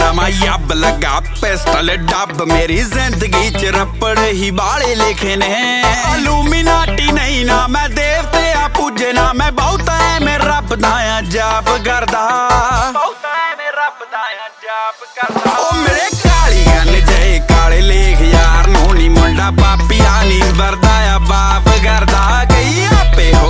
नवा यब लगा पिस्टल डब मेरी जिंदगी च रपड़ ही बाले लिखे ने इल्यूमिनाटी नहीं ना मैं देवते आ पूजे ना मैं बहुत है मैं रब दाया जाप करदा ओ मेरे काली गन जे काले लेख यार नू नी मुंडा पापिया नी वरदा आ बाप करदा गई आपे हो